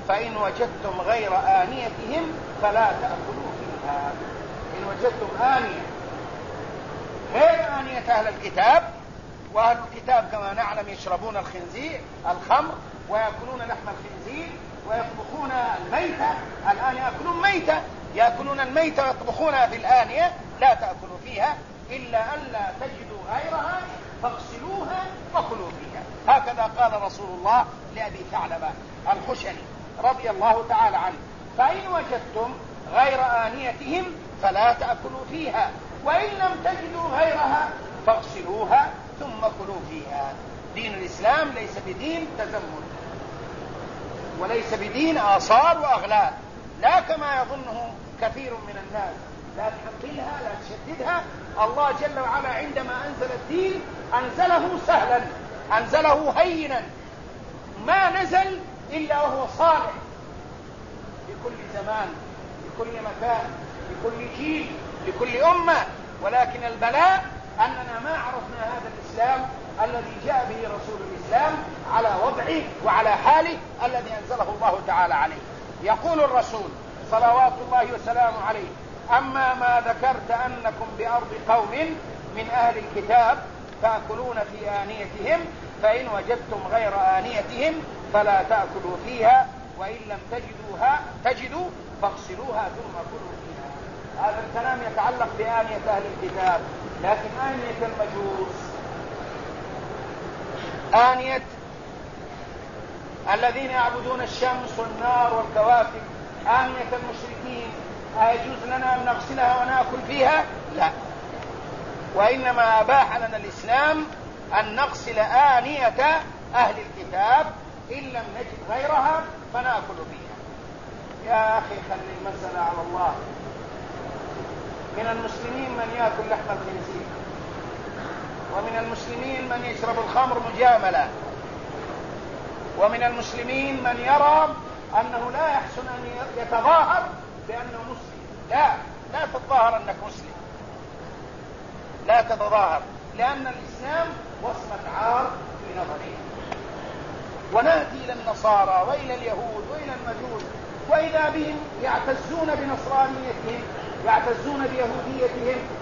فإن وجدتم غير آنيتهم فلا تأكلوا فيها. إن وجدتم آنية غير آنية أهل الكتاب، وأهل الكتاب كما نعلم يشربون الخنزير الخمر ويأكلون لحم الخنزير ويطبخون الميتة، الآن يأكلون ميتة، يأكلون الميتة ويطبخونها في الآنية، لا تأكلوا فيها إلا أن لا تجدوا غيرها فاغسلوها وكلوا فيها. هكذا قال رسول الله لأبي ثعلبة الخشني رضي الله تعالى عنه. فإن وجدتم غير آنيتهم فلا تأكلوا فيها، وإن لم تجدوا غيرها فاغسلوها ثم كلوا فيها. دين الإسلام ليس بدين تزمت، وليس بدين آثار وأغلال، لا كما يظنه كثير من الناس. لا تحملها لا تشددها. الله جل وعلا عندما أنزل الدين أنزله سهلا، أنزله هينا، ما نزل إلا وهو صالح لكل زمان، لكل مكان، لكل جيل، لكل أمة. ولكن البلاء أننا ما عرفنا هذا الإسلام الذي جاء به رسول الإسلام على وضعه وعلى حاله الذي أنزله الله تعالى عليه. يقول الرسول صلوات الله وسلامه عليه: أما ما ذكرت أنكم بأرض قوم من أهل الكتاب تأكلون في آنيتهم، فإن وجدتم غير آنيتهم فلا تأكلوا فيها، وإن لم تجدوها تجدوا فاغسلوها ثم كلوا فيها. هذا الكلام يتعلق بآنية أهل الكتاب، لكن آنية المجوس، آنية الذين يعبدون الشمس والنار والكواكب، آنية المشركين، أيجوز لنا أن نغسلها ونأكل فيها؟ لا، وإنما أباح لنا الإسلام أن نغسل آنية أهل الكتاب إن لم نجد غيرها فنأكل فيها. يا أخي خلي المسألة على الله. من المسلمين من يأكل لحم الخنزير، ومن المسلمين من يشرب الخمر مجاملة، ومن المسلمين من يرى أنه لا يحسن أن يتظاهر بأنه مسلم. لا، لا تتظاهر أنك مسلم، لا تتظاهر، لأن الإسلام وصمة عار في نظره. ونأتي إلى النصارى وإلى اليهود وإلى المجوس وإذا بهم يعتزون بنصرانيتهم، يعتزون بيهوديتهم،